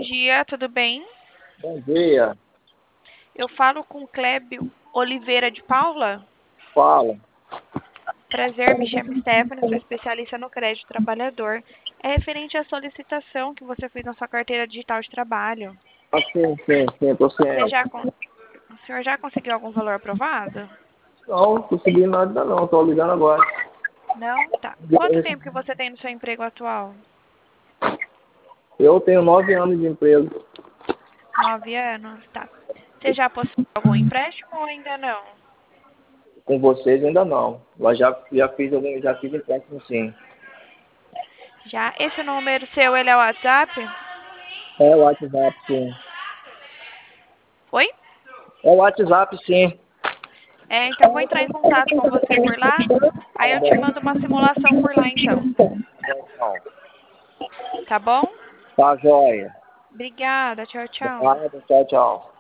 dia, tudo bem? Bom dia. Eu falo com Clébio Oliveira de Paula. Fala. Prazer, me chamo Stephanie, sou especialista no crédito trabalhador. É referente à solicitação que você fez na sua carteira digital de trabalho. Sim, tô Você ciente. já, o senhor já conseguiu algum valor aprovado? Não consegui nada ainda não, tô ligando agora. Não? Tá. Quanto tempo que você tem no seu emprego atual? Eu tenho 9 anos de emprego. 9 anos? Tá. Você já possuiu algum empréstimo ou ainda não? Com vocês ainda não. Mas já fiz empréstimo sim. Já? Esse número seu, ele é o WhatsApp? É o WhatsApp, sim. Oi? É o WhatsApp, sim. Então vou entrar em contato com você por lá. Aí Tá eu te bom. mando uma simulação por lá, então. Então, Tá bom? tá joia. Obrigada. Tchau, tchau. Nada, tchau, tchau.